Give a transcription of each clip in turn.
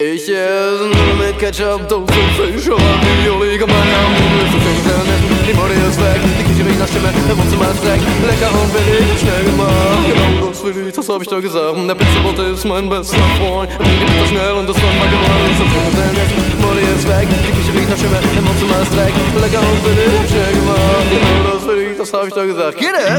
Ich esse mit Ketchup, Dose, Fisch, Ravioli, Gemeinsam, die Mode ist weg, die Küche riecht nach Schimmel, der Wohnzimmer ist weg, lecker und billig, schnell gemacht, genau das will ich, das hab ich doch gesagt. Der Pizzabote ist mein bester Freund, die gibt das schnell und das war mal gewonnen, die Mode ist weg, die Küche riecht nach Schimmel, der Wohnzimmer ist weg, lecker und billig, schnell gemacht, genau das will ich, das hab ich doch gesagt. Get it!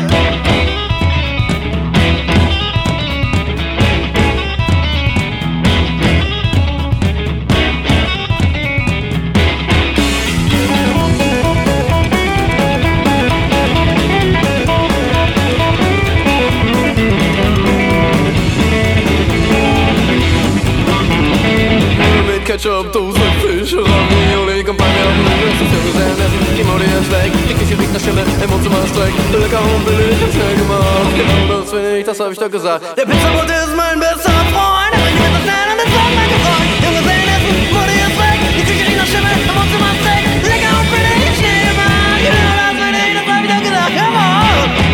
Ketchup, Dose, Fisch, Ravioli, Kampagne, die Mode ist weg, die Küche riecht nach Schimmel, im Wohnzimmer ist weg, lecker und billig und schnell gemacht, genau das will ich, das hab ich doch gesagt. Der Pizzabote ist mein bester Freund, er bringt mir so schnell und ist auch mein Gefreund. Junge sehen essen, die Mode ist weg, die Küche riecht nach Schimmel, im Wohnzimmer ist weg, lecker und billig und schnell gemacht, genau das will ich, das hab ich doch gesagt, jawohl!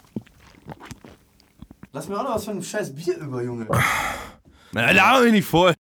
Lass mir auch noch was von dem scheiß Bier über, Junge. Na, laber mich nicht voll.